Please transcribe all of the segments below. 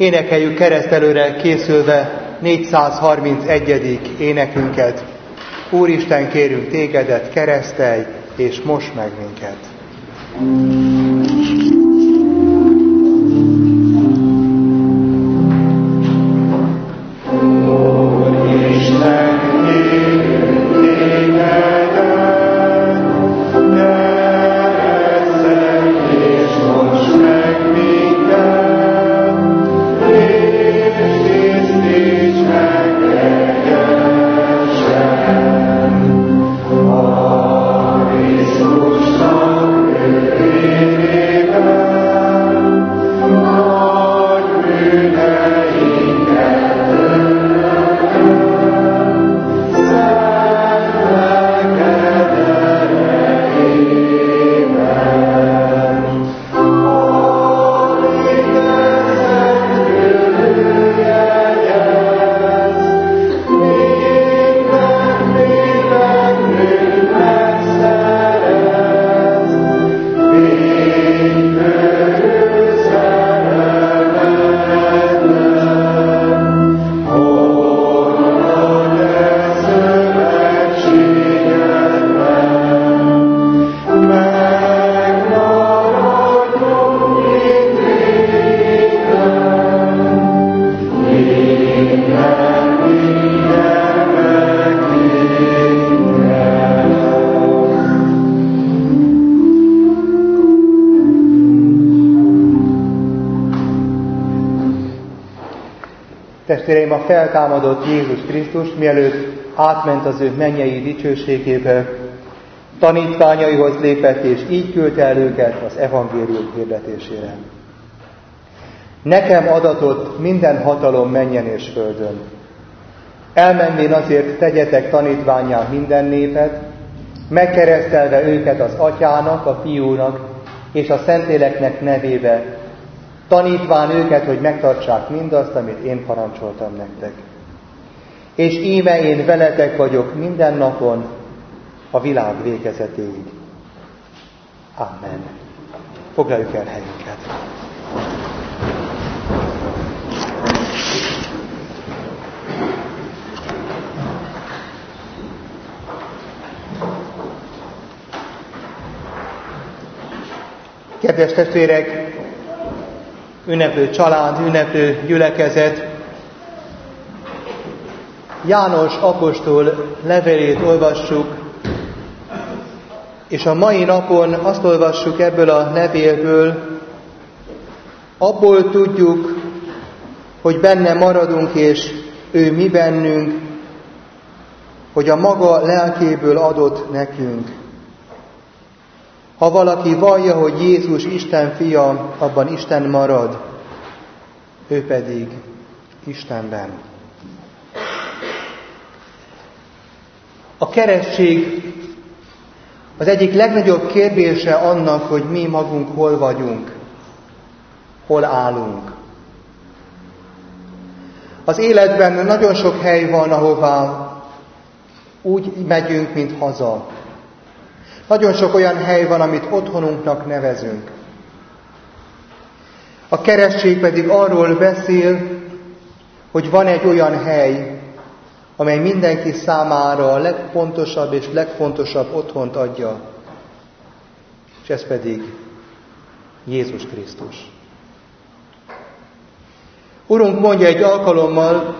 Énekeljük keresztelőre készülve 431. énekünket. Úristen, kérünk tégedet, keresztelj, és most meg minket. Testvéreim, a feltámadott Jézus Krisztus, mielőtt átment az ő mennyei dicsőségébe, tanítványaihoz lépett, és így küldte el őket az evangélium hirdetésére. Nekem adatott minden hatalom mennyen és földön. Elmenvén azért tegyetek tanítvánnyá minden népet, megkeresztelve őket az Atyának, a Fiúnak és a Szentléleknek nevébe, tanítván őket, hogy megtartsák mindazt, amit én parancsoltam nektek. És íme én veletek vagyok minden napon, a világ végezetéig. Amen. Foglaljuk el helyünket. Kedves testvérek, ünneplő család, ünneplő gyülekezet, János apostol levelét olvassuk, és a mai napon azt olvassuk ebből a levélből, abból tudjuk, hogy benne maradunk, és ő mi bennünk, hogy a maga lelkéből adott nekünk. Ha valaki vallja, hogy Jézus Isten fia, abban Isten marad, ő pedig Istenben. A keresztség az egyik legnagyobb kérdése annak, hogy mi magunk hol vagyunk, hol állunk. Az életben nagyon sok hely van, ahová úgy megyünk, mint haza. Nagyon sok olyan hely van, amit otthonunknak nevezünk. A keresztség pedig arról beszél, hogy van egy olyan hely, amely mindenki számára a legpontosabb és legfontosabb otthont adja, és ez pedig Jézus Krisztus. Urunk mondja egy alkalommal,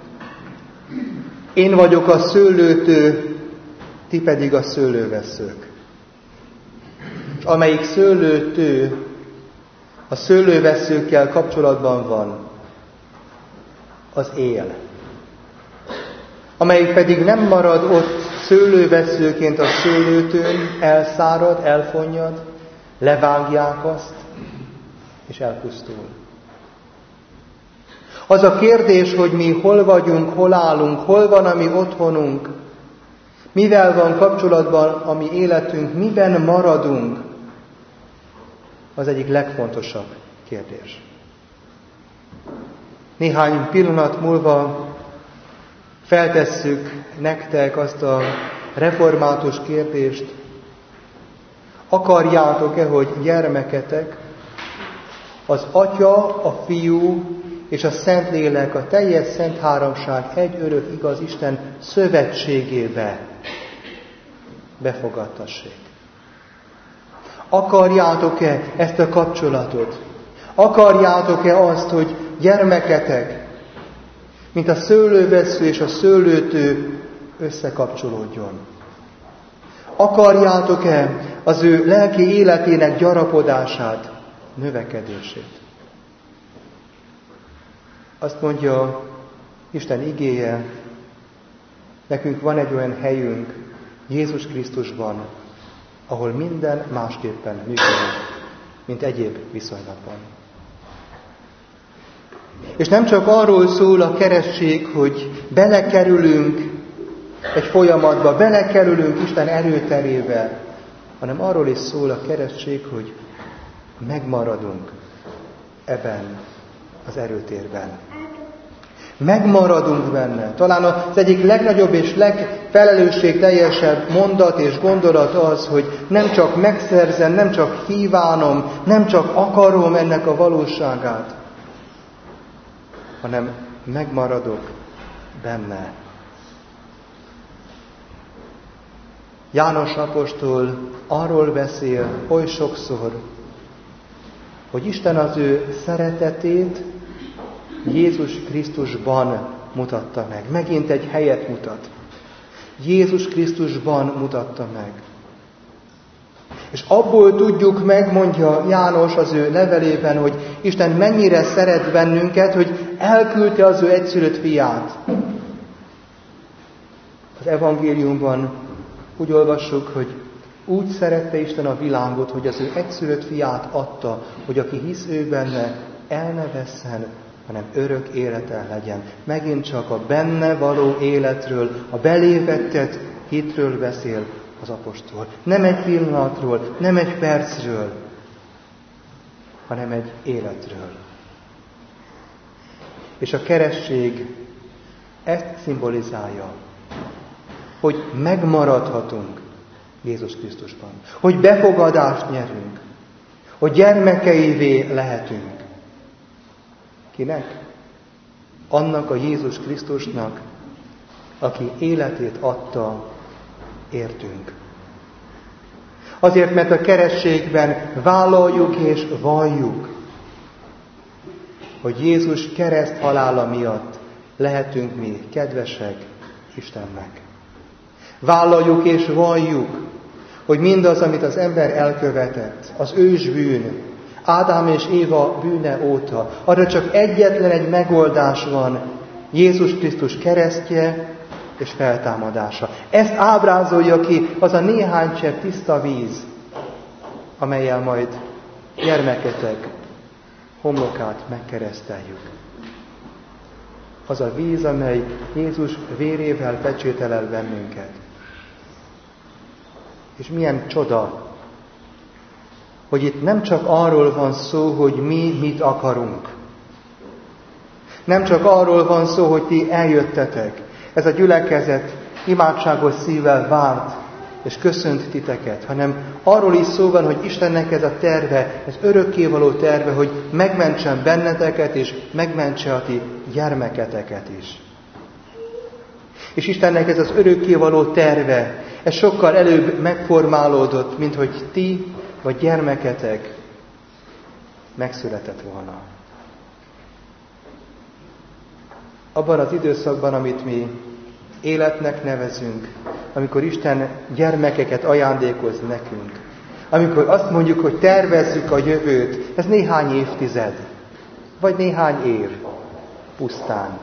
én vagyok a szőlőtő, ti pedig a szőlővesszők. És amelyik szőlőtő a szőlővesszőkkel kapcsolatban van, az él. Amelyik pedig nem marad ott szőlővesszőként a szőlőtőn, elszárad, elfonnyad, levágják azt, és elpusztul. Az a kérdés, hogy mi hol vagyunk, hol állunk, hol van a mi otthonunk, mivel van kapcsolatban a mi életünk, miben maradunk, az egyik legfontosabb kérdés. Néhány pillanat múlva feltesszük nektek azt a református kérdést, akarjátok-e, hogy gyermeketek az Atya, a Fiú és a Szentlélek, a teljes Szent Háromság egy örök igaz Isten szövetségébe befogadtassék. Akarjátok-e ezt a kapcsolatot? Akarjátok-e azt, hogy gyermeketek, mint a szőlővessző és a szőlőtő összekapcsolódjon? Akarjátok-e az ő lelki életének gyarapodását, növekedését? Azt mondja Isten igéje, nekünk van egy olyan helyünk Jézus Krisztusban, ahol minden másképpen működik, mint egyéb viszonylatban. És nem csak arról szól a keresztség, hogy belekerülünk egy folyamatba, belekerülünk Isten erőterébe, hanem arról is szól a keresztség, hogy megmaradunk ebben az erőtérben. Megmaradunk benne. Talán az egyik legnagyobb és legfelelősségteljesebb mondat és gondolat az, hogy nem csak megszerzem, nem csak kívánom, nem csak akarom ennek a valóságát, hanem megmaradok benne. János apostol arról beszél oly sokszor, hogy Isten az ő szeretetét Jézus Krisztusban mutatta meg. Megint egy helyet mutat. Jézus Krisztusban mutatta meg. És abból tudjuk meg, mondja János az ő levelében, hogy Isten mennyire szeret bennünket, hogy elküldte az ő egyszülött fiát. Az evangéliumban úgy olvassuk, hogy úgy szerette Isten a világot, hogy az ő egyszülött fiát adta, hogy aki hisz ő benne, el ne vesszen, hanem örök élete legyen. Megint csak a benne való életről, a belévettett hitről beszél az apostol. Nem egy pillanatról, nem egy percről, hanem egy életről. És a keresztség ezt szimbolizálja, hogy megmaradhatunk Jézus Krisztusban, hogy befogadást nyerünk, hogy gyermekeivé lehetünk. Kinek? Annak a Jézus Krisztusnak, aki életét adta, értünk. Azért, mert a keresztségben vállaljuk és valljuk, hogy Jézus kereszt halála miatt lehetünk mi kedvesek Istennek. Vállaljuk és valljuk, hogy mindaz, amit az ember elkövetett, az ősbűn, Ádám és Éva bűne óta, arra csak egyetlen egy megoldás van, Jézus Krisztus keresztje és feltámadása. Ezt ábrázolja ki az a néhány csepp tiszta víz, amellyel majd gyermeketek homlokát megkereszteljük. Az a víz, amely Jézus vérével pecsételel bennünket. És milyen csoda, hogy itt nem csak arról van szó, hogy mi mit akarunk. Nem csak arról van szó, hogy ti eljöttetek. Ez a gyülekezet imádságos szívvel várt és köszönt titeket, hanem arról is szó van, hogy Istennek ez a terve, ez örökkévaló terve, hogy megmentsen benneteket és megmentse a ti gyermeketeket is. És Istennek ez az örökkévaló terve, ez sokkal előbb megformálódott, mint hogy ti vagy gyermeketek megszületett volna. Abban az időszakban, amit mi életnek nevezünk, amikor Isten gyermekeket ajándékoz nekünk, amikor azt mondjuk, hogy tervezzük a jövőt, ez néhány évtized, vagy néhány év pusztán.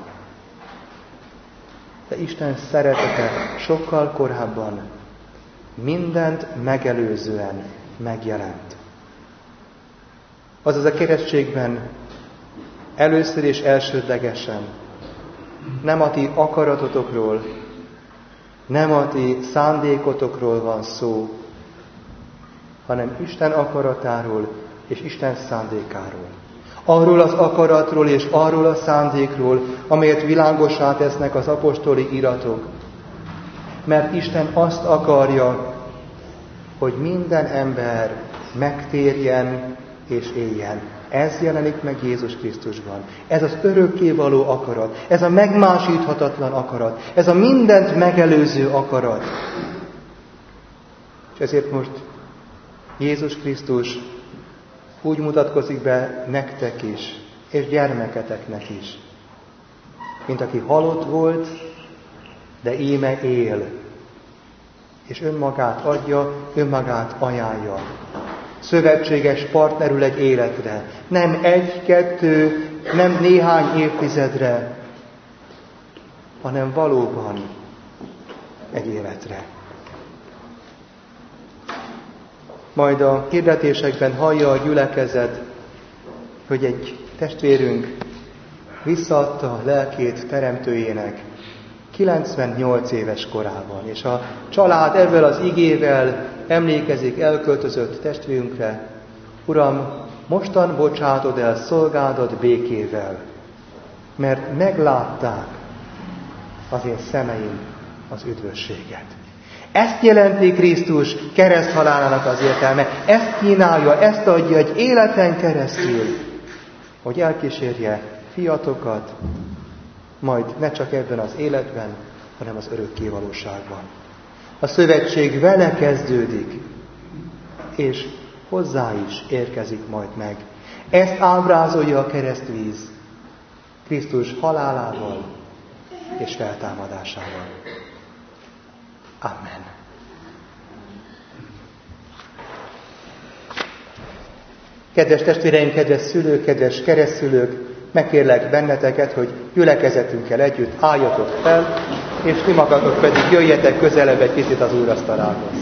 De Isten szeretete sokkal korábban, mindent megelőzően megjelent. Azaz a keresztségben először és elsődlegesen nem a ti akaratotokról, nem a ti szándékotokról van szó, hanem Isten akaratáról és Isten szándékáról. Arról az akaratról és arról a szándékról, amelyet világossá tesznek az apostoli iratok. Mert Isten azt akarja, hogy minden ember megtérjen és éljen. Ez jelenik meg Jézus Krisztusban. Ez az örökkévaló akarat, ez a megmásíthatatlan akarat, ez a mindent megelőző akarat. És ezért most Jézus Krisztus úgy mutatkozik be nektek is, és gyermeketeknek is, mint aki halott volt, de íme él, és önmagát adja, önmagát ajánlja. Szövetséges partnerül egy életre, nem egy-kettő, nem néhány évtizedre, hanem valóban egy életre. Majd a hirdetésekben hallja a gyülekezet, hogy egy testvérünk visszaadta a lelkét teremtőjének 98 éves korában, és a család ezzel az igével emlékezik elköltözött testvérünkre: Uram, mostan bocsátod el szolgádat békével, mert meglátták az én szemeim az üdvösséget. Ezt jelenti Krisztus kereszthalálának az értelme, ezt kínálja, ezt adja egy életen keresztül, hogy elkísérje fiatokat, majd ne csak ebben az életben, hanem az örökké valóságban. A szövetség vele kezdődik, és hozzá is érkezik majd meg. Ezt ábrázolja a keresztvíz Krisztus halálával és feltámadásával. Amen. Kedves testvéreim, kedves szülők, kedves keresztszülők, megkérlek benneteket, hogy gyülekezetünkkel együtt álljatok fel, és ti magatok pedig jöjjetek közelebb egy picit az úrasztalához.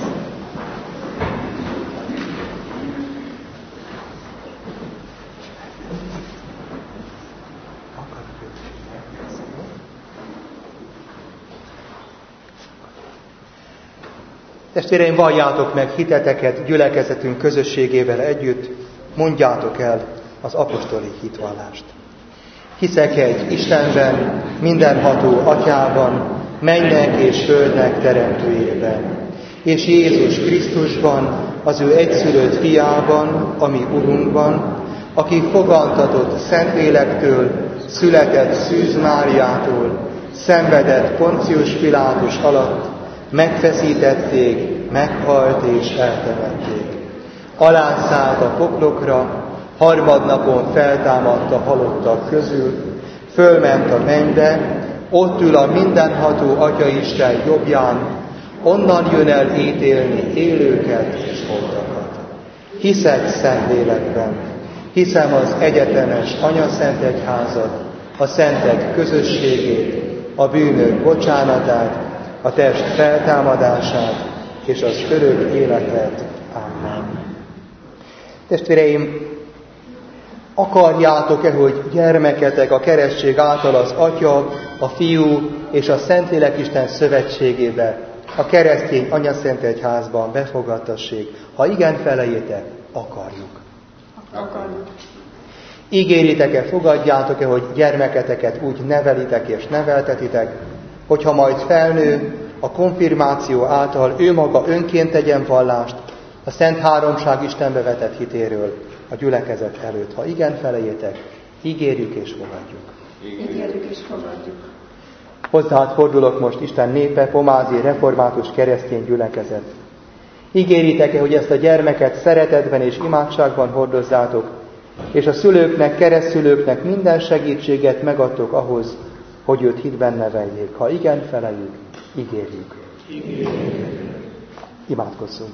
Testvéreim, valljátok meg hiteteket gyülekezetünk közösségével együtt, mondjátok el az apostoli hitvallást. Hiszek egy Istenben, mindenható Atyában, mennek és földnek teremtőjében, és Jézus Krisztusban, az ő egyszülött fiában, ami Urunkban, aki fogantatott Szentlélektől, született Szűz Máriától, szenvedett Poncius Pilátus alatt, megfeszítették, meghalt és eltemették. Alászállt a poklokra, harmadnapon feltámadt a halottak közül, fölment a mennybe, ott ül a mindenható Atyaisten jobbján, onnan jön el ítélni élőket és holtakat. Hiszek Szentlélekben, hiszem az egyetemes Anyaszent Egyházat, a szentek közösségét, a bűnök bocsánatát, a test feltámadását és az örök életet. Amen. Testvéreim, akarjátok-e, hogy gyermeketek a keresztség által az Atya, a Fiú és a Szentlélek Isten szövetségébe, a keresztény Anyaszent Egyházban befogadtassék? Ha igen, felejétek, akarjuk. Akarjuk. Ígéritek-e, fogadjátok-e, hogy gyermeketeket úgy nevelitek és neveltetitek, hogyha majd felnő, a konfirmáció által ő maga önként tegyen vallást a Szent Háromság Istenbe vetett hitéről a gyülekezet előtt? Ha igen, felejétek, ígérjük és fogadjuk. Ígérjük és fogadjuk. Hozzád fordulok most, Isten népe, pomázi református keresztény gyülekezet. Ígéritek-e, hogy ezt a gyermeket szeretetben és imádságban hordozzátok, és a szülőknek, keresztszülőknek minden segítséget megadtok ahhoz, hogy őt hitben neveljék? Ha igen, feleljük, ígérjük. Imádkozzunk.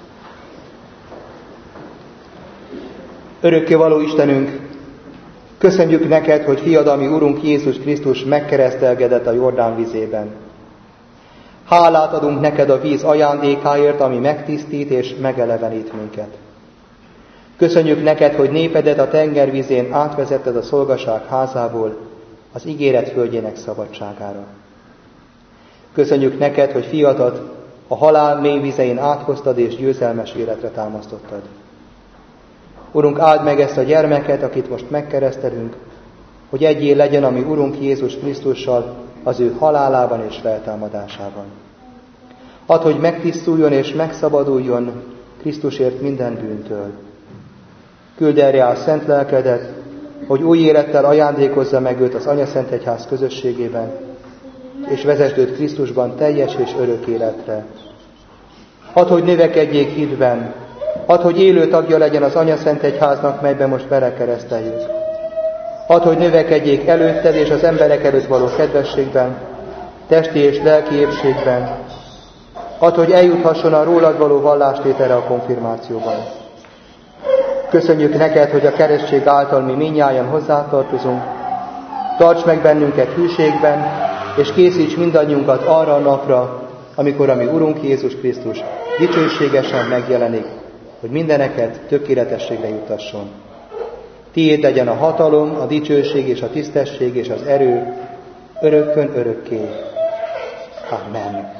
Örökkévaló Istenünk, köszönjük neked, hogy fiad, ami Urunk Jézus Krisztus megkeresztelkedett a Jordán vizében. Hálát adunk neked a víz ajándékáért, ami megtisztít és megelevenít minket. Köszönjük neked, hogy népedet a tengervízén átvezetted a szolgaság házából az ígéret földjének szabadságára. Köszönjük neked, hogy fiadat a halál mély vizein áthoztad és győzelmes életre támasztottad. Urunk, áld meg ezt a gyermeket, akit most megkeresztelünk, hogy egyé legyen a mi Urunk Jézus Krisztussal az ő halálában és feltámadásában. Add, hogy megtisztuljon és megszabaduljon Krisztusért minden bűntől. Küld erre át szent lelkedet, hogy új élettel ajándékozza meg őt az Anyaszentegyház közösségében, és vezesd őt Krisztusban teljes és örök életre. Hadd, hogy növekedjék hitben, hadd, hogy élő tagja legyen az Anyaszentegyháznak, melyben most belekereszteljük. Hadd, hogy növekedjék előtted és az emberek előtt való kedvességben, testi és lelki épségben. Hadd, hogy eljuthasson a rólad való vallástételre a konfirmációban. Köszönjük neked, hogy a keresztség által mi mindnyájan hozzátartozunk. Tarts meg bennünket hűségben, és készíts mindannyiunkat arra a napra, amikor a mi Urunk Jézus Krisztus dicsőségesen megjelenik, hogy mindeneket tökéletességre jutasson. Tiéd legyen a hatalom, a dicsőség és a tisztesség és az erő örökkön örökké. Amen.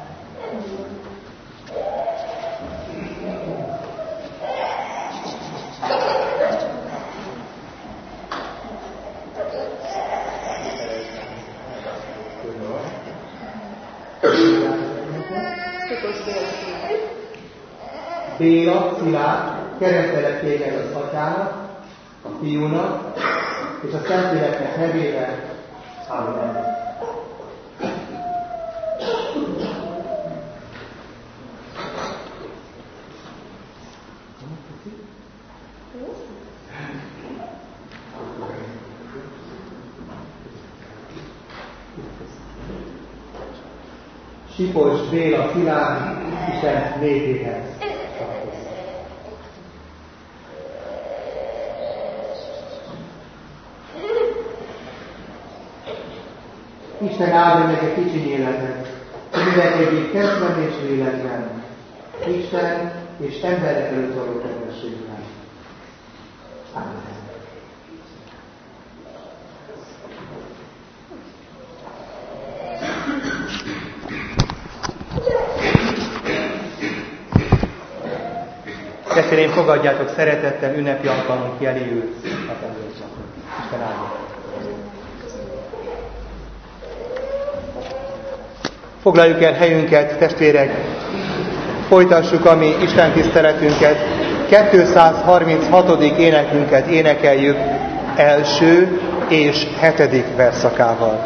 Béla, Szilárd, keresztelek téged az Atyának, a Fiúnak és a Szentléleknek nevében. Amen. Sipos Béla, Szilárd, Isten népéhez. Isten áldja meg egy kicsi életet, hogy növekedjék testben és lélekben, Isten és emberek előtt való kedvességben. Amen. Testvéreim, fogadjátok szeretettel ünnepi alkalmunk jeléül hetendőszakot. Isten áldja. Foglaljuk el helyünket, testvérek, folytassuk a mi Isten tiszteletünket, 236. énekünket énekeljük első és 7. versszakával.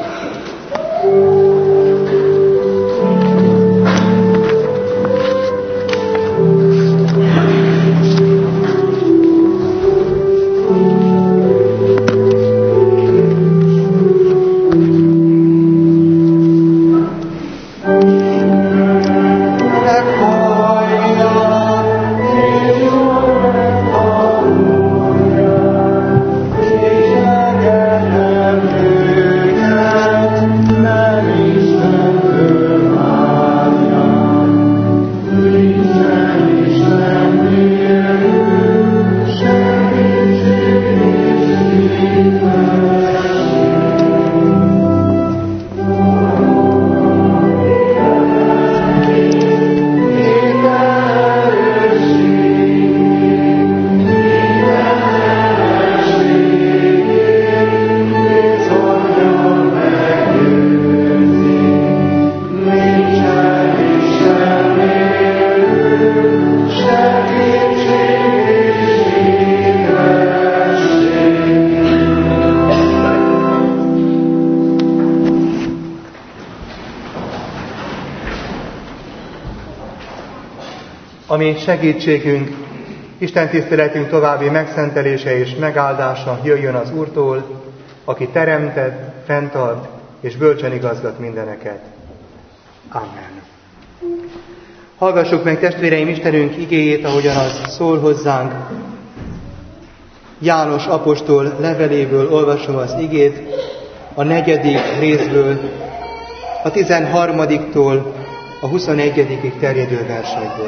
Ami segítségünk, Isten tiszteletünk további megszentelése és megáldása jöjjön az Úrtól, aki teremtett, fenntart és bölcsen igazgat mindeneket. Amen. Hallgassuk meg, testvéreim, Istenünk igéjét, ahogyan az szól hozzánk. János apostol leveléből olvasom az igét, a 4. részből, a 13-tól a 21. terjedő versekből.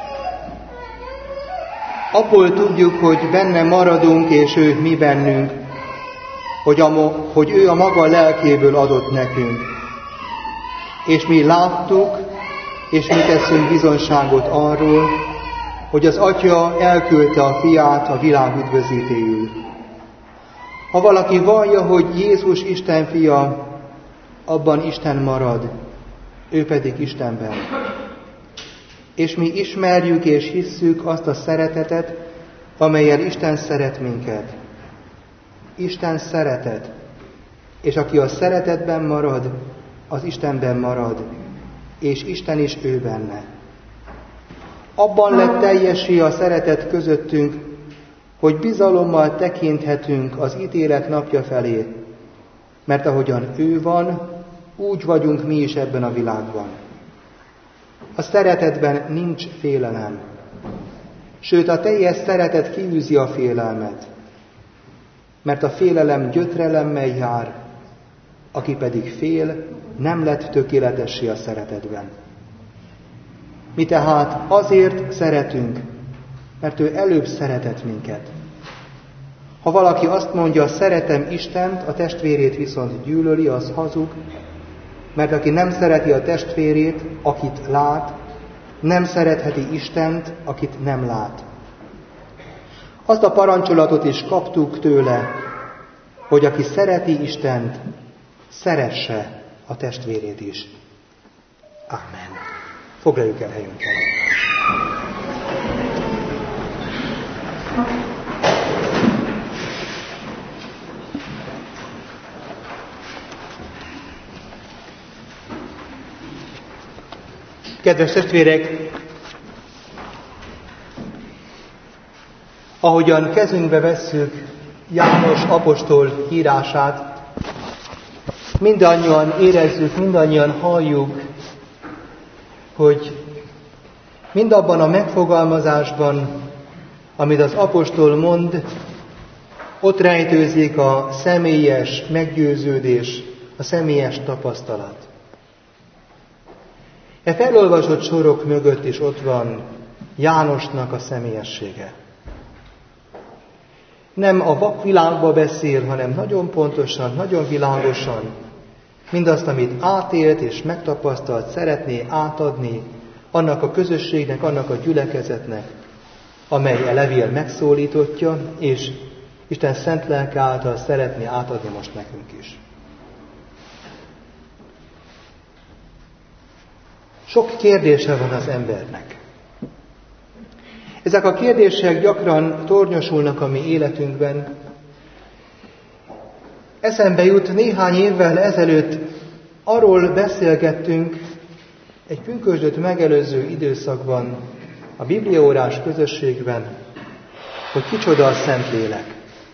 Abból tudjuk, hogy benne maradunk, és ő mi bennünk, hogy ő a maga lelkéből adott nekünk. És mi láttuk, és mi teszünk bizonyságot arról, hogy az Atya elküldte a Fiát a világ üdvözítéül. Ha valaki vallja, hogy Jézus Isten fia, abban Isten marad, ő pedig Istenben. És mi ismerjük és hisszük azt a szeretetet, amellyel Isten szeret minket. Isten szeretet, és aki a szeretetben marad, az Istenben marad, és Isten is ő benne. Abban lett teljessé a szeretet közöttünk, hogy bizalommal tekinthetünk az ítélet napja felé, mert ahogyan ő van, úgy vagyunk mi is ebben a világban. A szeretetben nincs félelem, sőt a teljes szeretet kiűzi a félelmet, mert a félelem gyötrelemmel jár, aki pedig fél, nem lett tökéletessé a szeretetben. Mi tehát azért szeretünk, mert ő előbb szeretett minket. Ha valaki azt mondja, szeretem Istent, a testvérét viszont gyűlöli, az hazug, mert aki nem szereti a testvérét, akit lát, nem szeretheti Istent, akit nem lát. Azt a parancsolatot is kaptuk tőle, hogy aki szereti Istent, szeresse a testvérét is. Amen. Foglaljuk el helyünket. Kedves testvérek, ahogyan kezünkbe vesszük János apostol írását, mindannyian érezzük, mindannyian halljuk, hogy mindabban a megfogalmazásban, amit az apostol mond, ott rejtőzik a személyes meggyőződés, a személyes tapasztalat. E felolvasott sorok mögött is ott van Jánosnak a személyessége. Nem a vakvilágba beszél, hanem nagyon pontosan, nagyon világosan mindazt, amit átélt és megtapasztalt, szeretné átadni annak a közösségnek, annak a gyülekezetnek, amely a levél megszólítottja, és Isten szent lelke által szeretné átadni most nekünk is. Sok kérdése van az embernek. Ezek a kérdések gyakran tornyosulnak a mi életünkben. Eszembe jut, néhány évvel ezelőtt arról beszélgettünk egy pünkösdöt megelőző időszakban, a bibliaórás közösségben, hogy kicsoda a Szentlélek.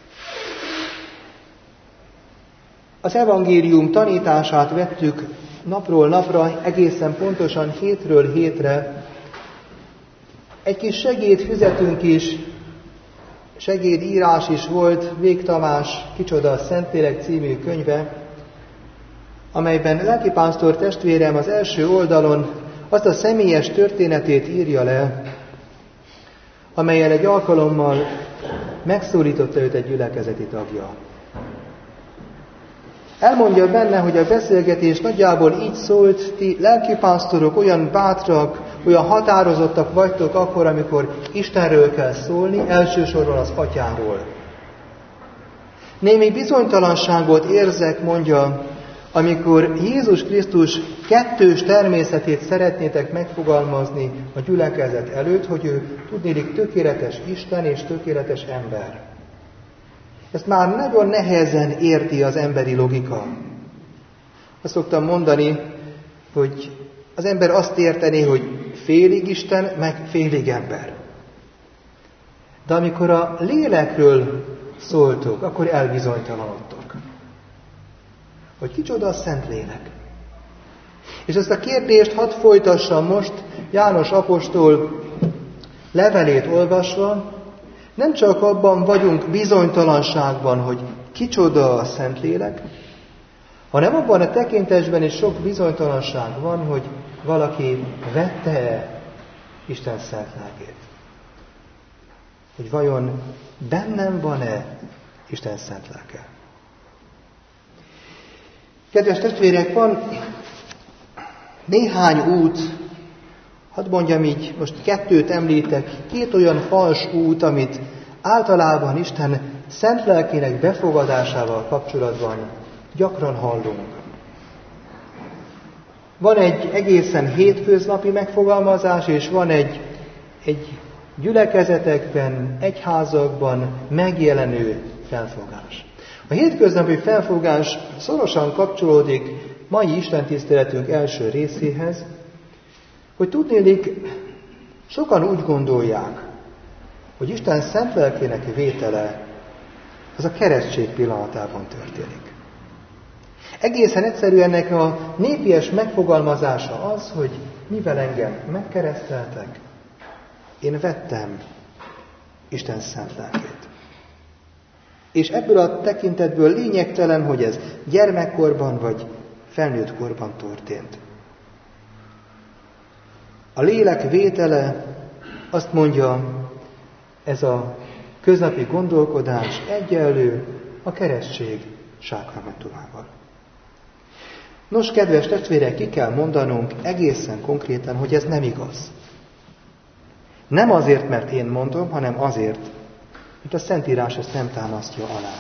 Az evangélium tanítását vettük napról napra, egészen pontosan hétről hétre. Egy kis segédfüzetünk is, segédírás is volt, Vég Tamás Kicsoda a Szentlélek című könyve, amelyben lelkipásztor testvérem az első oldalon azt a személyes történetét írja le, amellyel egy alkalommal megszólította őt egy gyülekezeti tagja. Elmondja benne, hogy a beszélgetés nagyjából így szólt: ti lelkipásztorok olyan bátrak, olyan határozottak vagytok akkor, amikor Istenről kell szólni, elsősorban az Atyáról. Némi bizonytalanságot érzek, mondja, amikor Jézus Krisztus kettős természetét szeretnétek megfogalmazni a gyülekezet előtt, hogy ő tudnélik tökéletes Isten és tökéletes ember. Ezt már nagyon nehezen érti az emberi logika. Azt szoktam mondani, hogy az ember azt értené, hogy félig Isten, meg félig ember. De amikor a lélekről szóltok, akkor elbizonytalanodtok. Hogy kicsoda a Szentlélek. És ezt a kérdést hadd folytassam most János apostol levelét olvasva. Nem csak abban vagyunk bizonytalanságban, hogy kicsoda a Szentlélek, hanem abban a tekintetben is sok bizonytalanság van, hogy valaki vette Isten szent lelkét. Hogy vajon bennem van-e Isten szent lelke? Kedves testvérek, van néhány út, hadd mondjam így, most kettőt említek, két olyan fals út, amit általában Isten szent lelkének befogadásával kapcsolatban gyakran hallunk. Van egy egészen hétköznapi megfogalmazás, és van egy gyülekezetekben, egyházakban megjelenő felfogás. A hétköznapi felfogás szorosan kapcsolódik mai istentiszteletünk első részéhez, hogy tudnélik, sokan úgy gondolják, hogy Isten szent lelkének vétele az a keresztség pillanatában történik. Egészen egyszerűen ennek a népies megfogalmazása az, hogy mivel engem megkereszteltek, én vettem Isten szent lelkét. És ebből a tekintetből lényegtelen, hogy ez gyermekkorban vagy felnőtt korban történt. A lélek vétele, azt mondja, ez a köznapi gondolkodás egyenlő a keresztség sákramentumával. Nos, kedves testvérek, ki kell mondanunk egészen konkrétan, hogy ez nem igaz. Nem azért, mert én mondom, hanem azért, mert a Szentírás ezt nem támasztja alá.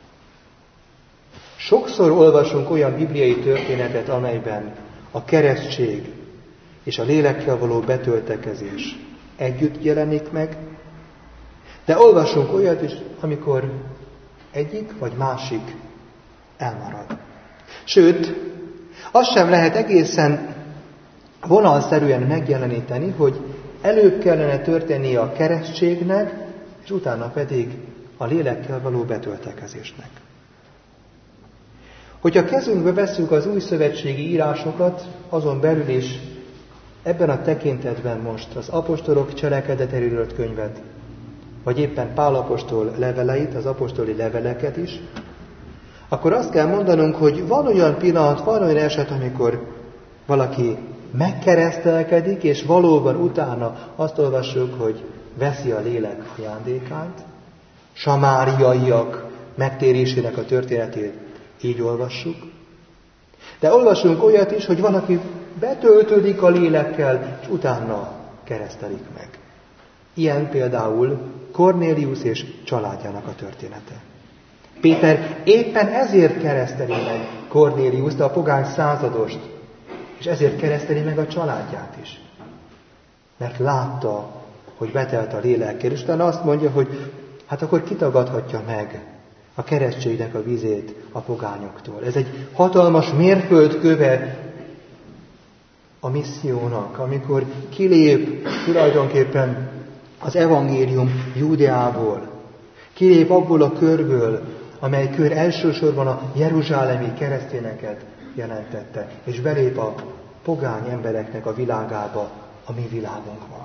Sokszor olvasunk olyan bibliai történetet, amelyben a keresztség és a lélekkel való betöltekezés együtt jelenik meg, de olvasunk olyat is, amikor egyik vagy másik elmarad. Sőt, azt sem lehet egészen vonalszerűen megjeleníteni, hogy előbb kellene történnie a keresztségnek, és utána pedig a lélekkel való betöltekezésnek. Hogyha kezünkbe vesszük az új szövetségi írásokat, azon belül is ebben a tekintetben most az apostolok cselekedetéről írt könyvet, vagy éppen Pál apostol leveleit, az apostoli leveleket is, akkor azt kell mondanunk, hogy van olyan pillanat, van olyan eset, amikor valaki megkeresztelkedik, és valóban utána azt olvassuk, hogy veszi a lélek ajándékát, samáriaiak megtérésének a történetét így olvassuk. De olvasunk olyat is, hogy van, aki betöltődik a lélekkel, és utána keresztelik meg. Ilyen például Kornélius és családjának a története. Péter éppen ezért kereszteli meg Kornéliust, a pogány századost, és ezért kereszteli meg a családját is. Mert látta, hogy betelt a lélekkel, és utána azt mondja, hogy hát akkor kitagadhatja meg a keresztségnek a vizét a pogányoktól. Ez egy hatalmas mérföldköve a missziónak, amikor kilép tulajdonképpen az evangélium Júdeából, kilép abból a körből, amely kör elsősorban a jeruzsálemi keresztényeket jelentette, és belép a pogány embereknek a világába, a mi világunkba.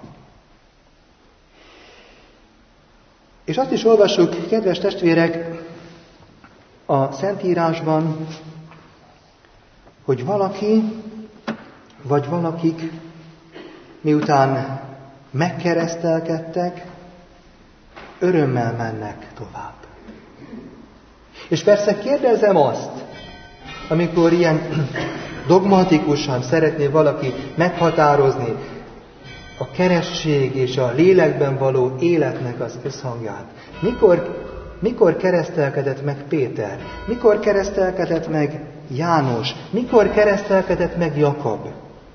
És azt is olvassuk, kedves testvérek, a Szentírásban, hogy valaki, vagy valakik, miután megkeresztelkedtek, örömmel mennek tovább. És persze kérdezem azt, amikor ilyen dogmatikusan szeretné valaki meghatározni a keresztség és a lélekben való életnek az összhangját. Mikor keresztelkedett meg Péter? Mikor keresztelkedett meg János? Mikor keresztelkedett meg Jakab?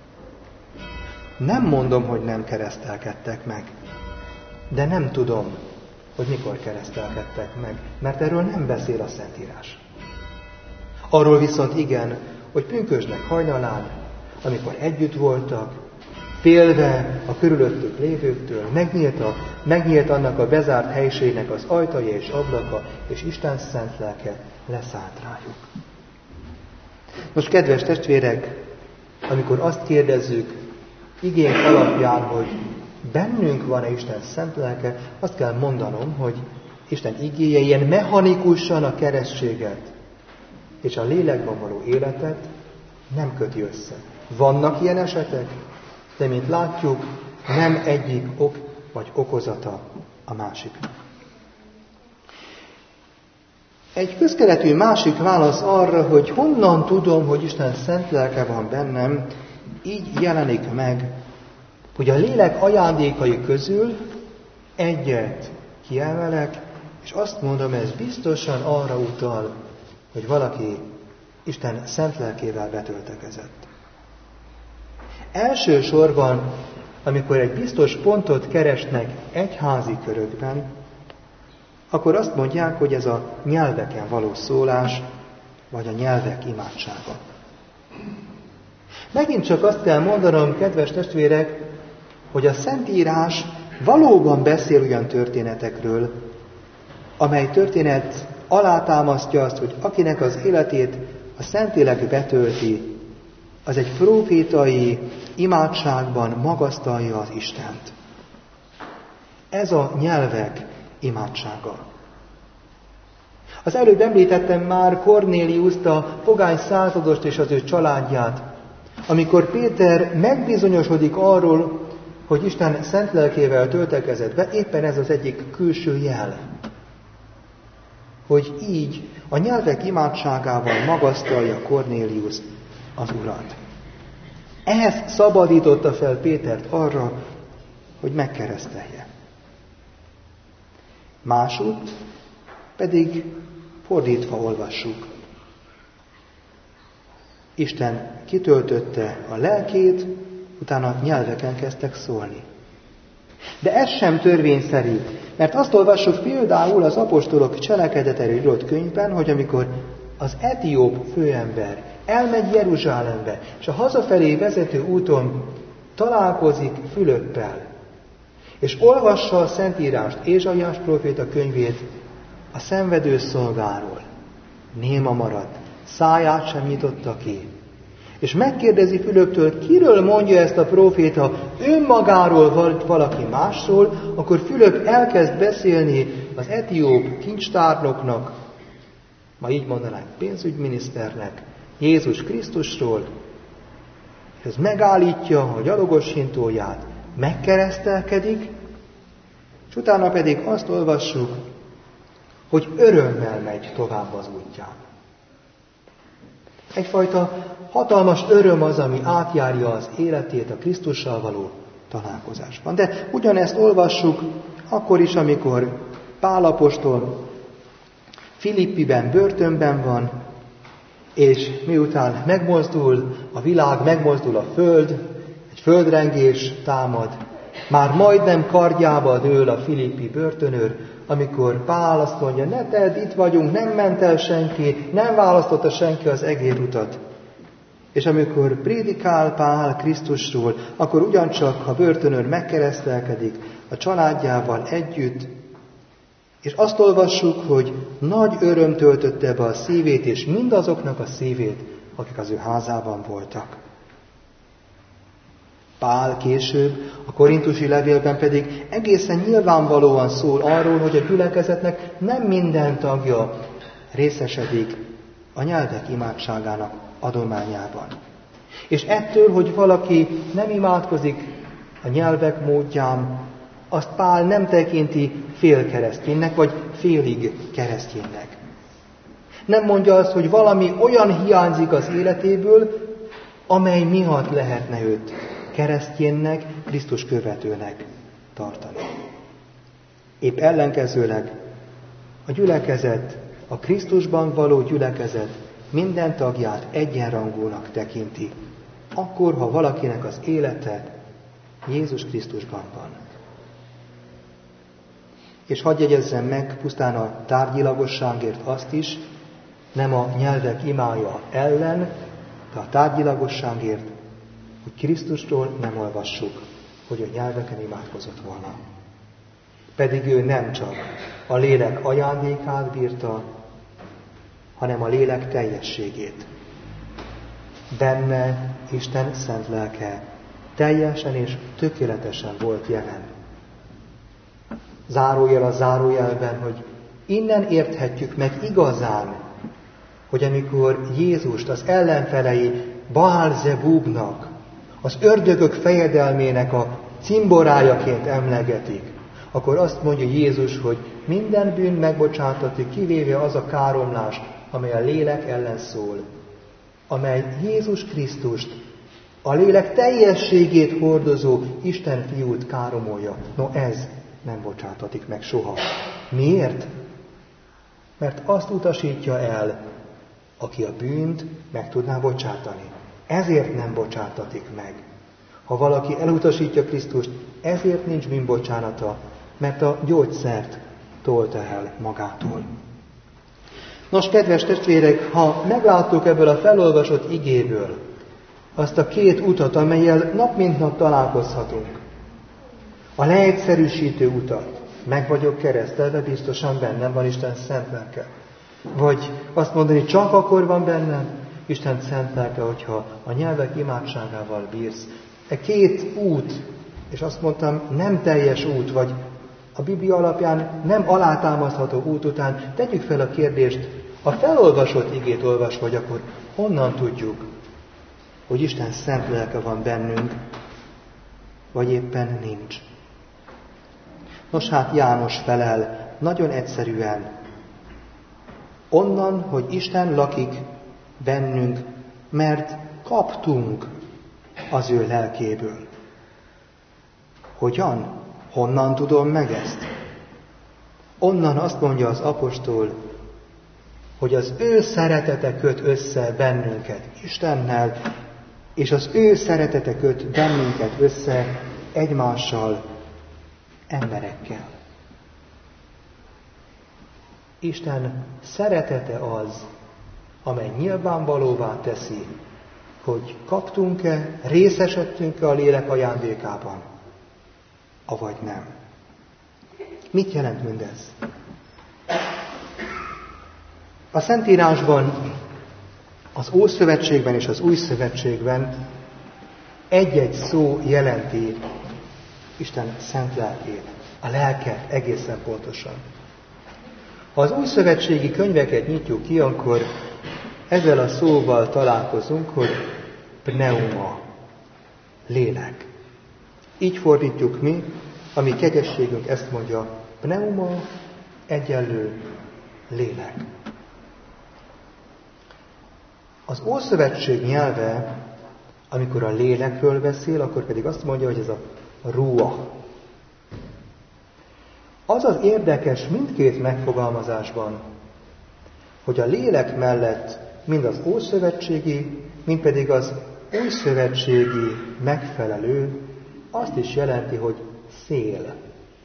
Nem mondom, hogy nem keresztelkedtek meg, de nem tudom, hogy mikor keresztelkedtek meg, mert erről nem beszél a Szentírás. Arról viszont igen, hogy pünkösdnek hajnalán, amikor együtt voltak, félve a körülöttük lévőktől, megnyílt annak a bezárt helyiségnek az ajtaja és ablaka, és Isten szent lelke leszállt rájuk. Most, kedves testvérek, amikor azt kérdezzük igénk alapján, hogy bennünk van-e Isten szent lelke, azt kell mondanom, hogy Isten igéje ilyen mechanikusan a keresztséget és a lélekben való életet nem köti össze. Vannak ilyen esetek, de mint látjuk, nem egyik ok vagy okozata a másiknak. Egy közkeletű másik válasz arra, hogy honnan tudom, hogy Isten szent lelke van bennem, így jelenik meg, hogy a lélek ajándékai közül egyet kiemelek, és azt mondom, ez biztosan arra utal, hogy valaki Isten szent lelkével betöltekezett. Elsősorban amikor egy biztos pontot keresnek egyházi körökben, akkor azt mondják, hogy ez a nyelveken való szólás, vagy a nyelvek imádsága. Megint csak azt kell mondanom, kedves testvérek, hogy a Szentírás valóban beszél olyan történetekről, amely történet alátámasztja azt, hogy akinek az életét a Szentlélek betölti, az egy prófétai imádságban magasztalja az Istent. Ez a nyelvek imádsága. Az előbb említettem már Kornéliuszt, a pogány századost és az ő családját, amikor Péter megbizonyosodik arról, hogy Isten szent lelkével töltekezett be, éppen ez az egyik külső jel, hogy így a nyelvek imádságával magasztalja Kornélius az Urat. Ehhez szabadította fel Pétert arra, hogy megkeresztelje. Másutt pedig fordítva olvassuk. Isten kitöltötte a lelkét, utána nyelveken kezdtek szólni. De ez sem törvényszerű, mert azt olvassuk például az apostolok cselekedetéről írott könyvben, hogy amikor az etióp főember elmegy Jeruzsálembe, és a hazafelé vezető úton találkozik Fülöppel, és olvassa a Szentírást, Ézsaiás próféta könyvét a szenvedő szolgáról. Néma maradt, száját sem nyitotta ki. És megkérdezi Fülöptől, kiről mondja ezt a próféta, önmagáról vagy valaki másról, akkor Fülöp elkezd beszélni az etióp kincstárnoknak, ma így mondanánk pénzügyminiszternek, Jézus Krisztusról, és ez megállítja a gyalogos hintóját, megkeresztelkedik, és utána pedig azt olvassuk, hogy örömmel megy tovább az útján. Egyfajta hatalmas öröm az, ami átjárja az életét a Krisztussal való találkozásban. De ugyanezt olvassuk akkor is, amikor Pál apostol Filippiben börtönben van, és miután megmozdul a világ, megmozdul a föld, egy földrengés támad, már majdnem kardjába dől a filippi börtönőr, amikor Pál azt mondja, ne tedd, itt vagyunk, nem ment el senki, nem választotta senki az egérutat. És amikor prédikál Pál Krisztusról, akkor ugyancsak a börtönőr megkeresztelkedik a családjával együtt, és azt olvassuk, hogy nagy öröm töltötte be a szívét, és mindazoknak a szívét, akik az ő házában voltak. Pál később, a korintusi levélben pedig egészen nyilvánvalóan szól arról, hogy a gyülekezetnek nem minden tagja részesedik a nyelvek imádságának adományában. És ettől, hogy valaki nem imádkozik a nyelvek módján, azt Pál nem tekinti félkereszténynek, vagy félig kereszténynek. Nem mondja azt, hogy valami olyan hiányzik az életéből, amely miatt lehetne őt kereszténynek, Krisztus követőnek tartani. Épp ellenkezőleg a gyülekezet, a Krisztusban való gyülekezet minden tagját egyenrangúnak tekinti, akkor, ha valakinek az élete Jézus Krisztusban van. És hadd jegyezzem meg pusztán a tárgyilagosságért azt is, nem a nyelvek imája ellen, de a tárgyilagosságért, hogy Krisztusról nem olvassuk, hogy a nyelveken imádkozott volna. Pedig ő nem csak a lélek ajándékát bírta, hanem a lélek teljességét. Benne Isten szent lelke teljesen és tökéletesen volt jelen. Zárójel a zárójelben, hogy innen érthetjük meg igazán, hogy amikor Jézust az ellenfelei Baál-zebúbnak, az ördögök fejedelmének a cimborájaként emlegetik, akkor azt mondja Jézus, hogy minden bűn megbocsátatik, kivéve az a káromlás, amely a lélek ellen szól, amely Jézus Krisztust, a lélek teljességét hordozó Isten fiút káromolja. No, ez nem bocsátatik meg soha. Miért? Mert azt utasítja el, aki a bűnt meg tudná bocsátani. Ezért nem bocsátatik meg. Ha valaki elutasítja Krisztust, ezért nincs bűnbocsánata, mert a gyógyszert tolta el magától. Nos, kedves testvérek, ha megláttuk ebből a felolvasott igéből azt a két utat, amellyel nap mint nap találkozhatunk, a leegyszerűsítő utat, meg vagyok keresztelve, biztosan bennem van Isten szent lelke. Vagy azt mondani, csak akkor van bennem Isten szent lelke, hogyha a nyelvek imádságával bírsz. E két út, és azt mondtam, nem teljes út, vagy a Biblia alapján nem alátámasztható út után tegyük fel a kérdést, a felolvasott igét olvasva, vagy akkor honnan tudjuk, hogy Isten szent lelke van bennünk, vagy éppen nincs. Nos hát János felel nagyon egyszerűen, onnan, hogy Isten lakik bennünk, mert kaptunk az ő lelkéből. Hogyan? Honnan tudom meg ezt? Onnan azt mondja az apostol, hogy az ő szeretete köt össze bennünket Istennel, és az ő szeretete köt bennünket össze egymással, emberekkel. Isten szeretete az, amely nyilvánvalóvá teszi, hogy kaptunk-e, részesedtünk-e a lélek ajándékában, avagy nem. Mit jelent mindez? A Szentírásban, az Ószövetségben és az Új Szövetségben egy-egy szó jelenti Isten szent lelkét, a lelket egészen pontosan. Ha az újszövetségi könyveket nyitjuk ki, akkor ezzel a szóval találkozunk, hogy pneuma, lélek. Így fordítjuk mi, a mi kegyességünk ezt mondja, pneuma egyenlő lélek. Az Ószövetség nyelve, amikor a lélekről beszél, akkor pedig azt mondja, hogy ez a ruach. Az az érdekes mindkét megfogalmazásban, hogy a lélek mellett mind az ószövetségi, mind pedig az újszövetségi megfelelő azt is jelenti, hogy szél.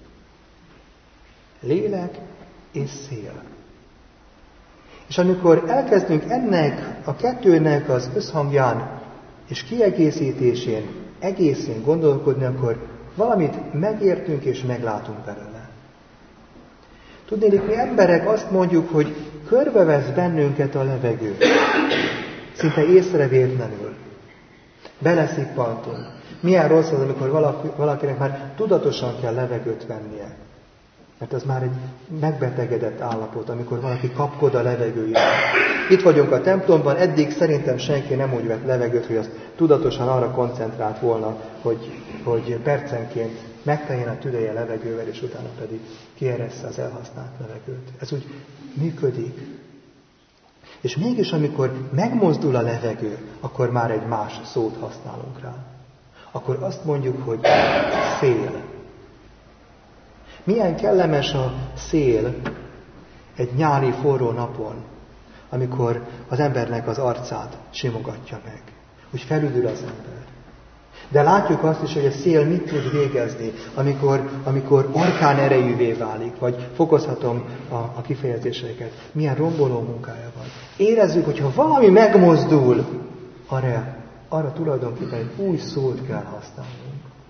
Lélek és szél. És amikor elkezdünk ennek a kettőnek az összhangján és kiegészítésén egészén gondolkodni, akkor valamit megértünk és meglátunk belőle. Tudnélik, mi emberek azt mondjuk, hogy körbevesz bennünket a levegő. Szinte észrevétlenül. Beleszippantunk. Milyen rossz az, amikor valakinek már tudatosan kell levegőt vennie. Mert az már egy megbetegedett állapot, amikor valaki kapkod a levegőjét. Itt vagyunk a templomban, eddig szerintem senki nem úgy vett levegőt, hogy azt tudatosan arra koncentrált volna, hogy percenként megteljen a tüdeje levegővel, és utána pedig kieressze az elhasznált levegőt. Ez úgy működik. És mégis, amikor megmozdul a levegő, akkor már egy más szót használunk rá. Akkor azt mondjuk, hogy szél. Milyen kellemes a szél egy nyári forró napon, amikor az embernek az arcát simogatja meg, hogy felüdül az ember. De látjuk azt is, hogy a szél mit tud végezni, amikor orkán erejűvé válik, vagy fokozhatom a kifejezéseket. Milyen romboló munkája van. Érezzük, hogyha valami megmozdul, arra tulajdonképpen egy új szót kell használnunk.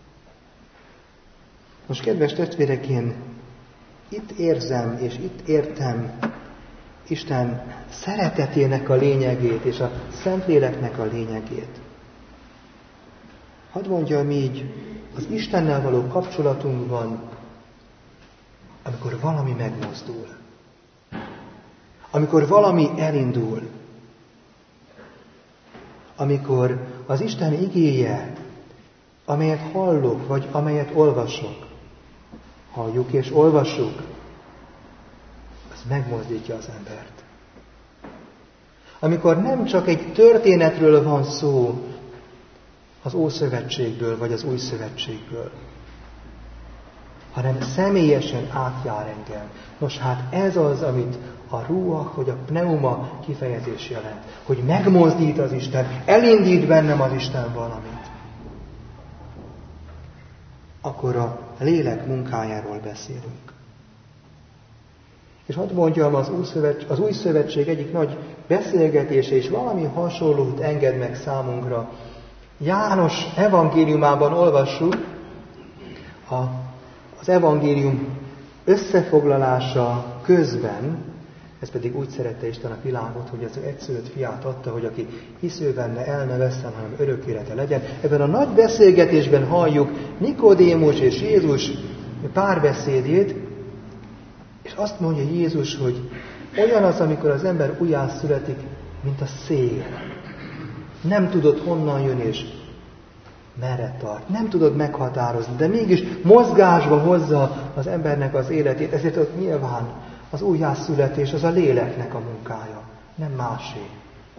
Most, kedves testvérek, én itt érzem és itt értem Isten szeretetének a lényegét és a Szentléleknek a lényegét. Hadd mondjam így, az Istennel való kapcsolatunkban, amikor valami megmozdul, amikor valami elindul, amikor az Isten igéje, amelyet hallok, vagy amelyet olvasok, halljuk és olvassuk, az megmozdítja az embert. Amikor nem csak egy történetről van szó az Ószövetségből, vagy az Új Szövetségből, hanem személyesen átjár engem. Nos, hát ez az, amit a ruach, vagy a pneuma kifejezés jelent, hogy megmozdít az Isten, elindít bennem az Isten valamit. akkor a lélek munkájáról beszélünk. És hadd mondjam, az új szövetség egyik nagy beszélgetése, és valami hasonlót enged meg számunkra. János evangéliumában olvassuk, az evangélium összefoglalása közben, ez pedig úgy szerette Isten a világot, hogy az egyszülött fiát adta, hogy aki hisző benne, el ne vesszen, hanem örök élete legyen. Ebben a nagy beszélgetésben halljuk Nikodémus és Jézus párbeszédét, és azt mondja Jézus, hogy olyan az, amikor az ember újjászületik, mint a szél. Nem tudod honnan jön és merre tart. Nem tudod meghatározni, de mégis mozgásba hozza az embernek az életét. Ezért ott nyilván az újjászületés az a léleknek a munkája, nem másé.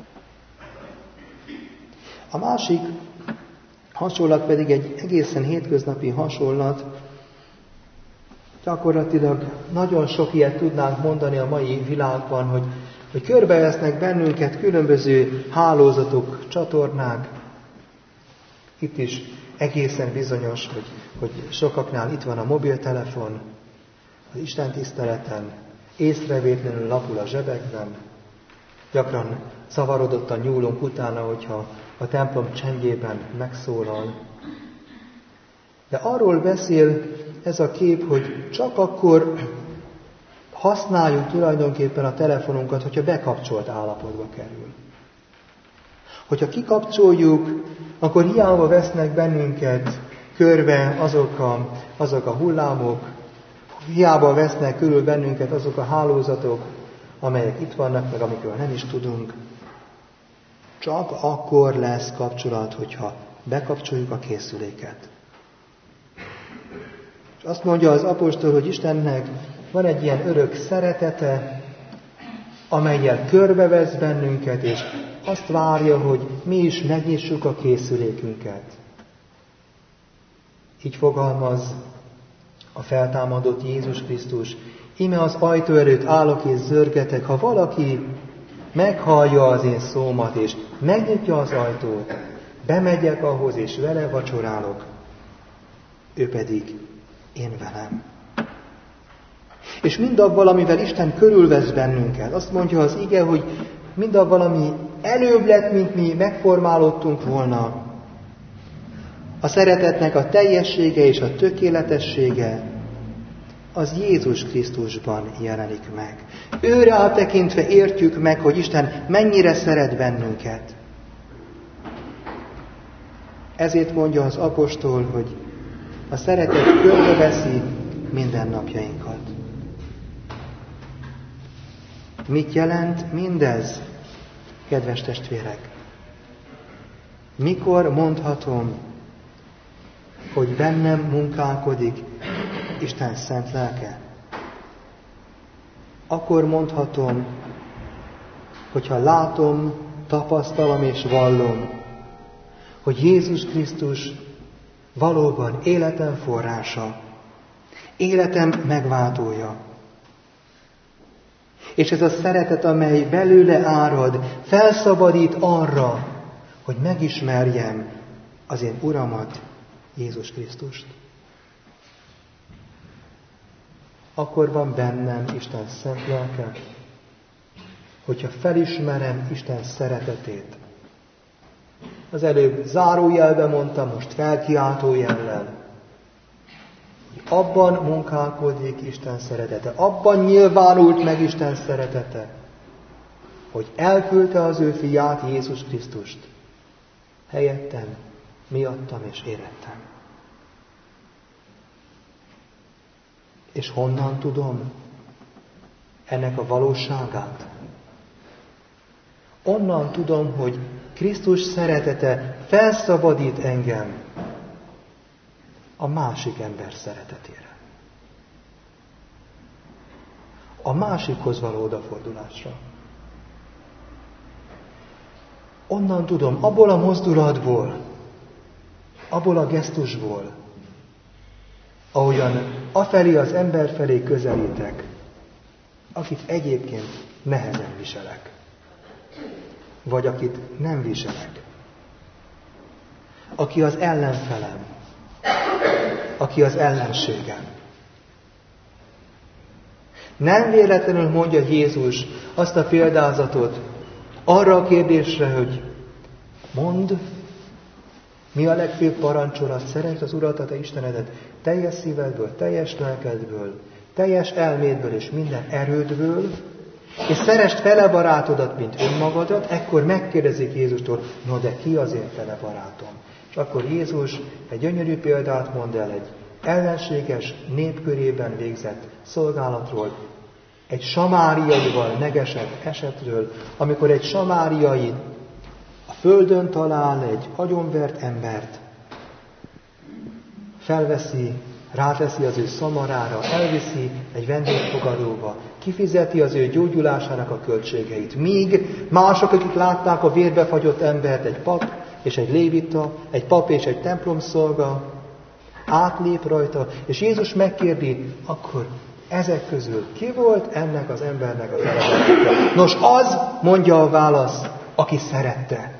A másik hasonlat pedig egy egészen hétköznapi hasonlat. Gyakorlatilag nagyon sok ilyet tudnánk mondani a mai világban, hogy körbevesznek bennünket különböző hálózatok, csatornák. Itt is egészen bizonyos, hogy sokaknál itt van a mobiltelefon, az istentiszteleten, észrevétlenül lapul a zsebekben. Gyakran zavarodottan nyúlunk utána, hogyha a templom csendjében megszólal. De arról beszél ez a kép, hogy csak akkor használjuk tulajdonképpen a telefonunkat, hogyha bekapcsolt állapotba kerül. Hogyha kikapcsoljuk, akkor hiába vesznek bennünket körbe azok a hullámok, hiába vesznek körül bennünket azok a hálózatok, amelyek itt vannak, meg amikről nem is tudunk. Csak akkor lesz kapcsolat, hogyha bekapcsoljuk a készüléket. És azt mondja az apostol, hogy Istennek van egy ilyen örök szeretete, amellyel körbevesz bennünket, és azt várja, hogy mi is megnyissuk a készülékünket. Így fogalmaz a feltámadott Jézus Krisztus. Íme az ajtó előtt állok és zörgetek, ha valaki meghallja az én szómat, és megnyitja az ajtót, bemegyek ahhoz, és vele vacsorálok, ő pedig én velem. És mindavval, amivel Isten körülvesz bennünket, azt mondja az ige, hogy mindavval, ami előbb lett, mint mi megformálódtunk volna, a szeretetnek a teljessége és a tökéletessége, az Jézus Krisztusban jelenik meg. Őre áttekintve értjük meg, hogy Isten mennyire szeret bennünket. Ezért mondja az apostol, hogy a szeretet körbeveszi mindennapjainkat. Mit jelent mindez, kedves testvérek? Mikor mondhatom, hogy bennem munkálkodik Isten szent lelke? Akkor mondhatom, hogyha látom, tapasztalom és vallom, hogy Jézus Krisztus valóban életem forrása, életem megváltója. És ez a szeretet, amely belőle árad, felszabadít arra, hogy megismerjem az én Uramat, Jézus Krisztust. Akkor van bennem Isten szent lelke, hogyha felismerem Isten szeretetét. Az előbb zárójelben mondtam, most felkiáltójellel. Abban munkálkodik Isten szeretete, abban nyilvánult meg Isten szeretete, hogy elküldte az ő fiát, Jézus Krisztust. Helyettem, miattam és érettem. És honnan tudom ennek a valóságát? Onnan tudom, hogy Krisztus szeretete felszabadít engem a másik ember szeretetére. A másikhoz való odafordulásra. Onnan tudom, abból a mozdulatból, abból a gesztusból, ahogyan afelé az ember felé közelítek, akit egyébként nehezen viselek, vagy akit nem viselek, aki az ellenfelem, aki az ellenségem. Nem véletlenül mondja Jézus azt a példázatot arra a kérdésre, hogy mondd, mi a legfőbb parancsolat? Szeresd az Urat, a te Istenedet teljes szívedből, teljes lelkedből, teljes elmédből és minden erődből, és szeresd fele barátodat, mint önmagadat. Ekkor megkérdezik Jézustól, no de ki az én fele barátom? És akkor Jézus egy gyönyörű példát mond el egy ellenséges népkörében végzett szolgálatról, egy samáriaival megesett esetről, amikor egy samáriai a földön talál egy agyonvert embert, felveszi, ráteszi az ő szamarára, elviszi egy vendégfogadóba, kifizeti az ő gyógyulásának a költségeit. Míg mások, akik látták a vérbefagyott embert, egy pap és egy lévita, egy pap és egy templomszolga, átlép rajta, és Jézus megkérdi, akkor ezek közül ki volt ennek az embernek a felezetje? Nos, az, mondja a válasz, aki szerette.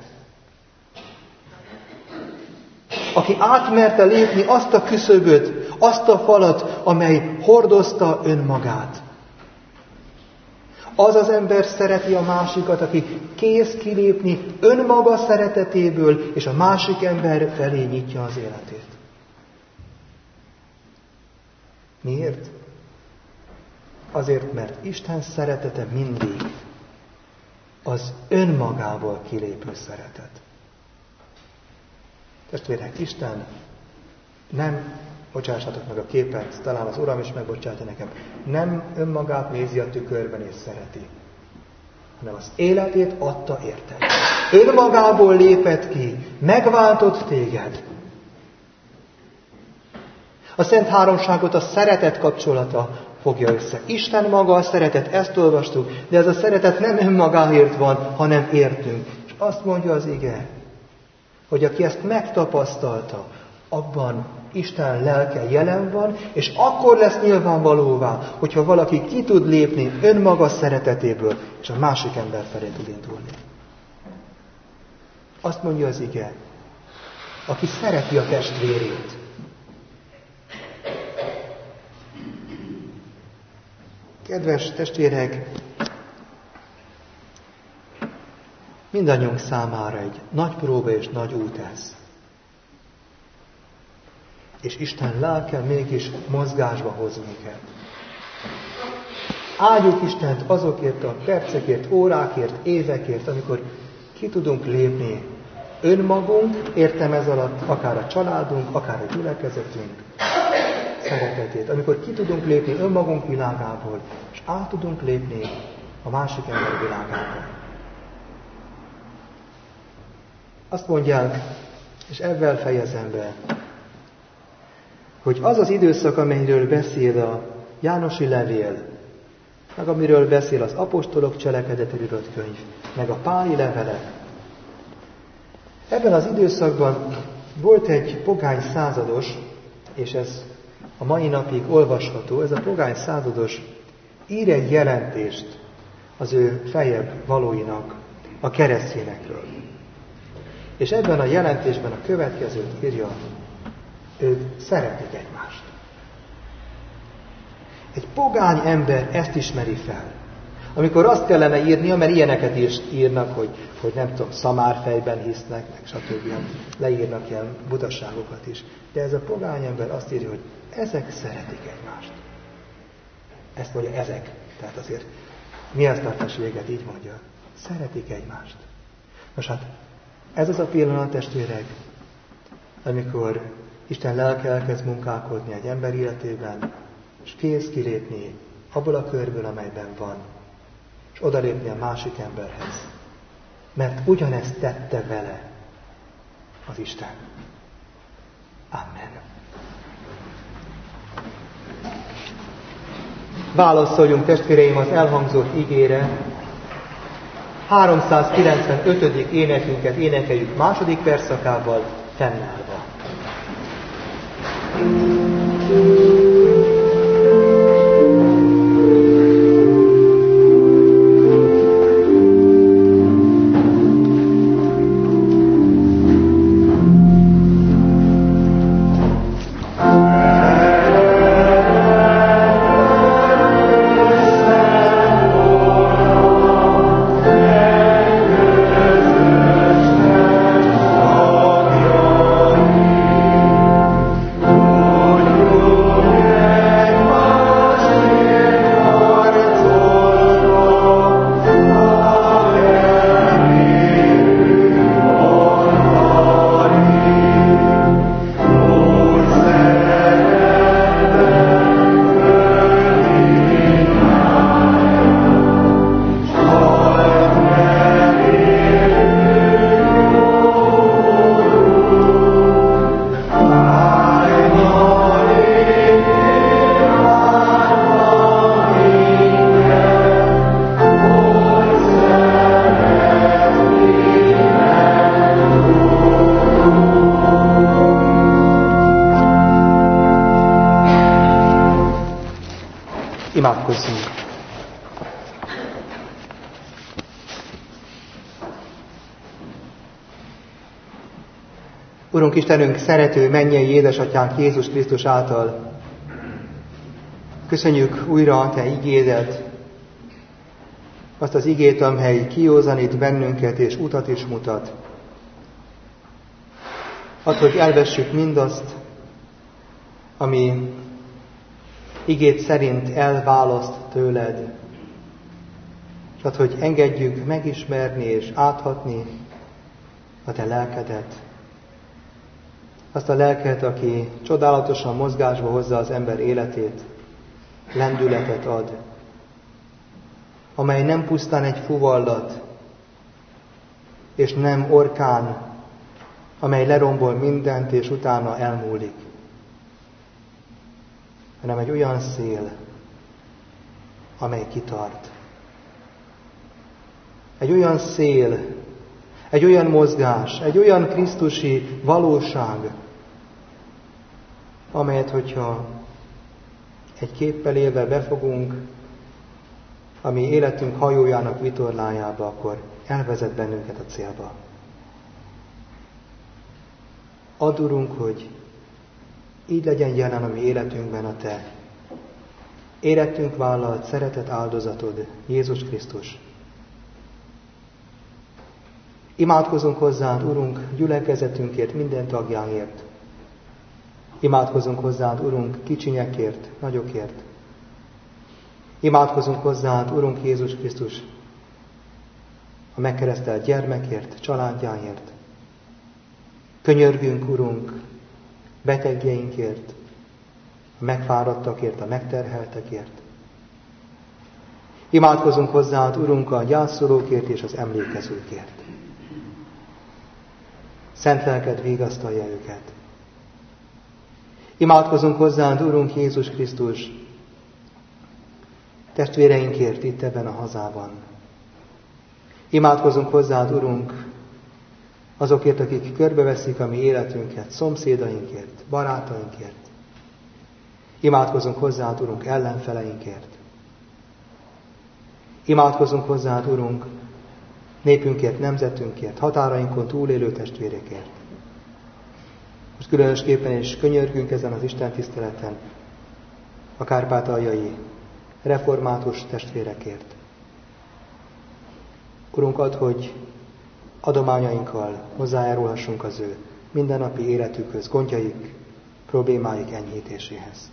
Aki átmerte lépni azt a küszöböt, azt a falat, amely hordozta önmagát. Az az ember szereti a másikat, aki kész kilépni önmaga szeretetéből, és a másik ember felé nyitja az életét. Miért? Azért, mert Isten szeretete mindig az önmagából kilépő szeretet. Testvérek, Isten nem, bocsássatok meg a képet, talán az Uram is megbocsátja nekem, nem önmagát nézi a tükörben és szereti, hanem az életét adta érted. Önmagából lépett ki, megváltott téged. A Szent Háromságot a szeretet kapcsolata fogja össze. Isten maga a szeretet, ezt olvastuk, de ez a szeretet nem önmagáért van, hanem értünk. És azt mondja az ige, hogy aki ezt megtapasztalta, abban Isten lelke jelen van, és akkor lesz nyilvánvalóvá, hogyha valaki ki tud lépni önmaga szeretetéből, és a másik ember felé tud indulni. Azt mondja az ige, aki szereti a testvérét. Kedves testvérek, mindannyiunk számára egy nagy próba és nagy út ez. És Isten lelke mégis mozgásba hoz minket. Áldjuk Istent azokért a percekért, órákért, évekért, amikor ki tudunk lépni önmagunk, értem ez alatt akár a családunk, akár a gyülekezetünk szeretetét. Amikor ki tudunk lépni önmagunk világából, és át tudunk lépni a másik ember világából. Azt mondják, és ebben fejezem be, hogy az az időszak, amelyről beszél a Jánosi levél, meg amiről beszél az apostolok cselekedetéről írott könyv, meg a páli levelek. Ebben az időszakban volt egy pogány százados, és ez a mai napig olvasható, ez a pogány százados ír egy jelentést az ő feljebb valóinak, a keresztényekről. És ebben a jelentésben a következőt írja, ők szeretik egymást. Egy pogány ember ezt ismeri fel. Amikor azt kellene írnia, mert ilyeneket is írnak, hogy nem tudom, szamárfejben hisznek, meg stb. Leírnak ilyen butaságokat is. De ez a pogány ember azt írja, hogy ezek szeretik egymást. Ezt mondja ezek. Tehát azért milyen tartás véget így mondja. Szeretik egymást. Most hát ez az a pillanat, testvérek, amikor Isten lelke elkezd munkálkodni egy ember életében, és kész kilépni abból a körből, amelyben van, és odalépni a másik emberhez. Mert ugyanezt tette vele az Isten. Amen. Válaszoljunk, testvéreim, az elhangzott igére. 395. énekünket énekeljük második versszakával fennállva. Imádkozzunk! Urunk Istenünk, szerető mennyei édesatyánk Jézus Krisztus által köszönjük újra a Te igédet, azt az igét, amely kiózanít bennünket és utat is mutat. Add, hogy elvessük mindazt, ami igét szerint elválaszt tőled, és add, hogy engedjük megismerni és áthatni a Te lelkedet. Azt a lelket, aki csodálatosan mozgásba hozza az ember életét, lendületet ad, amely nem pusztán egy fuvallat, és nem orkán, amely lerombol mindent, és utána elmúlik, hanem egy olyan szél, amely kitart. Egy olyan szél, egy olyan mozgás, egy olyan krisztusi valóság, amelyet, hogyha egy képpel élve befogunk a mi életünk hajójának vitorlájába, akkor elvezet bennünket a célba. Add, Urunk, hogy így legyen jelen a mi életünkben a Te életünk vállalt szeretet áldozatod, Jézus Krisztus. Imádkozunk hozzád, Urunk, gyülekezetünkért, minden tagjáért. Imádkozunk hozzád, Urunk, kicsinyekért, nagyokért. Imádkozunk hozzád, Urunk Jézus Krisztus, a megkeresztelt gyermekért, családjáért. Könyörgünk, Urunk, betegjeinkért, a megfáradtakért, a megterheltekért. Imádkozunk hozzád, Urunk, a gyászolókért és az emlékezőkért. Szent lelked vigasztalja őket. Imádkozunk hozzád, Urunk Jézus Krisztus, testvéreinkért itt ebben a hazában. Imádkozunk hozzád, Urunk, azokért, akik körbeveszik a mi életünket, szomszédainkért, barátainkért. Imádkozunk hozzád, Urunk, ellenfeleinkért. Imádkozunk hozzád, Urunk, népünkért, nemzetünkért, határainkon túlélő testvérekért. Most különösképpen is könyörgünk ezen az Isten tiszteleten a kárpátaljai református testvérekért. Urunk, add, hogy adományainkkal hozzájárulhassunk az ő mindennapi életükhöz, gondjaik, problémáik enyhítéséhez.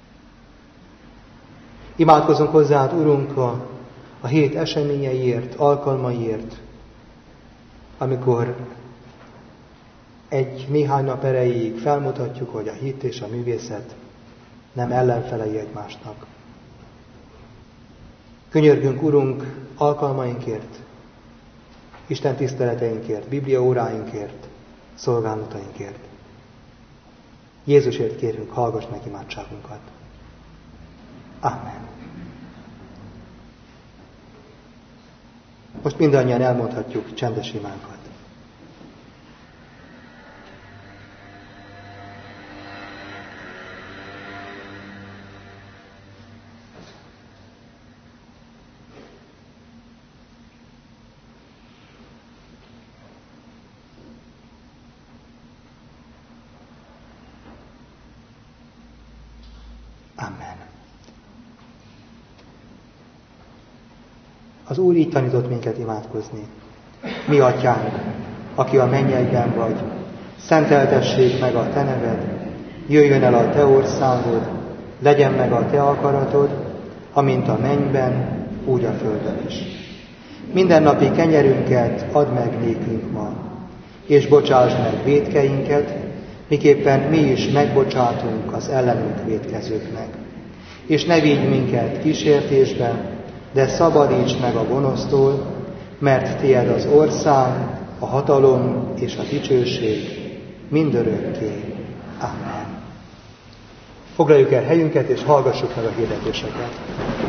Imádkozunk hozzád, Urunk, a hét eseményeiért, alkalmaiért, amikor néhány nap erejéig felmutatjuk, hogy a hit és a művészet nem ellenfelei egymásnak. Könyörgünk, Urunk, alkalmainkért, Isten tiszteleteinkért, bibliaóráinkért, szolgálatainkért. Jézusért kérünk, hallgass meg imádságunkat. Amen. Most mindannyian elmondhatjuk csendes imánkat. Amen. Az Úr így tanított minket imádkozni. Mi atyánk, aki a mennyekben vagy, szenteltessék meg a te neved, jöjjön el a te országod, legyen meg a te akaratod, amint a mennyben, úgy a földön is. Mindennapi kenyerünket add meg nékünk ma, és bocsásd meg vétkeinket, miképpen mi is megbocsátunk az ellenünk vétkezőknek. És ne vigy minket kísértésbe, de szabadíts meg a gonosztól, mert tied az ország, a hatalom és a dicsőség mindörökké. Amen. Foglaljuk el helyünket, és hallgassuk meg a hirdetéseket.